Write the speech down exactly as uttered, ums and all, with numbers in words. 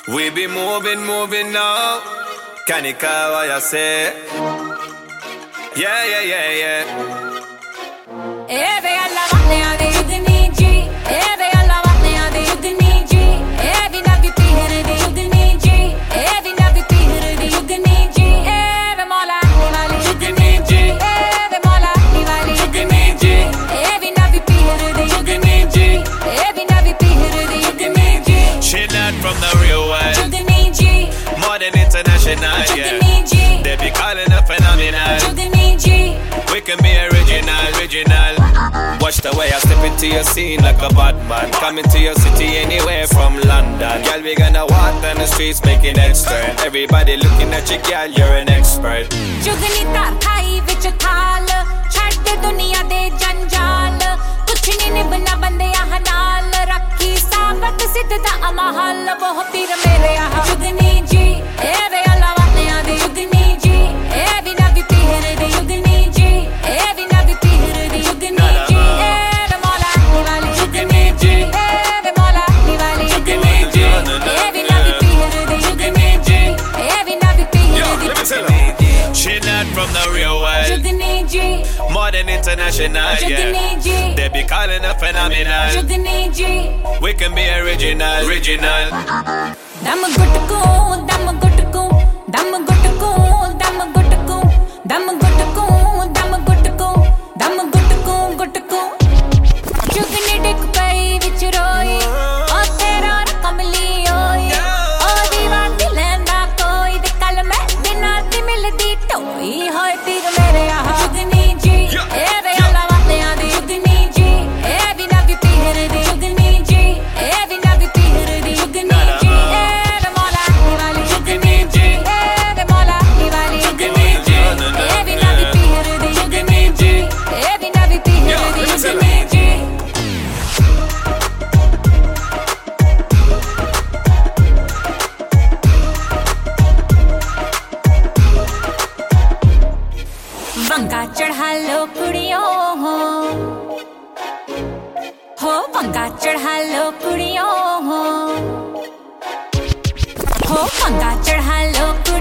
We be moving, moving now. Can you call what you say? Yeah, yeah, yeah, yeah. Eve alla valle de yudni ji, eve alla valle de yudni ji, evi na vi pihre de yudni ji, evi na vi pihre de yudni ji, eve mola nivali yudni ji, eve mola nivali yudni ji, evi na vi pihre de yudni ji, evi na vi pihre de yudni ji. She not from the real world, yudni ji, more than international, yeah. yudni ji, They be calling her phenomenal. yudni ji. We can be original, original. Watch the way I step into your scene like a bad man. Coming to your city anywhere from London. Girl, we gonna walk down the streets making heads turn. Everybody looking at you, girl, you're an expert. जुगनी तार Thai विच थाल छड़ दे दुनिया दे जंजाल कुछ नहीं निभना बंदे यहाँ नाल रखी साबत सिद्ध दा अमहल वो पीर मेरे यहाँ जुगनी जी ए वे अल्लाह वाले यहाँ दे जुगनी जी ए भी ना भी पीर दे जुगनी जी ए भी ना भी पीर दे जुगनी जी ए वे मौला निवाली जुगनी जी ए वे मौला निवाली जुगनी जी ए भी ना भी पीर दे जुगनी जी ए भी ना भी पीर दे जुगनी She not from the real world, जुगनी ji more than international, जुगनी yeah. Ji They be calling her phenomenal. जुगनी ji We can be original, original. दम गुटकू दम गुटकू दम गुटकू दम गुटकू दम गुटकू दम गुटकू दम गुटकू गुटकू जुगनी डिक पई विच रोई ओ तेरा कमली ओई ओ दीवानी लैंदा कोई दे कल मैं बिना दी मिलदी टोई होए तीर मेरे यहाँ जुगनी जी ए वे अल्लाह वाले यहाँ दे जुगनी जी ए भी ना भी पीर दे जुगनी जी ए भी ना भी पीर दे जुगनी जी ए वे मौला निवाली जुगनी जी ए वे मौला निवाली जुगनी जी ए भी ना भी पीर दे जुगनी जी ए भी ना भी पीर दे जुगनी जी वंगा चढ़ा लो कुड़ियों हो हो वंगा चढ़ा लो कुड़ियों हो हो वंगा चढ़ा लो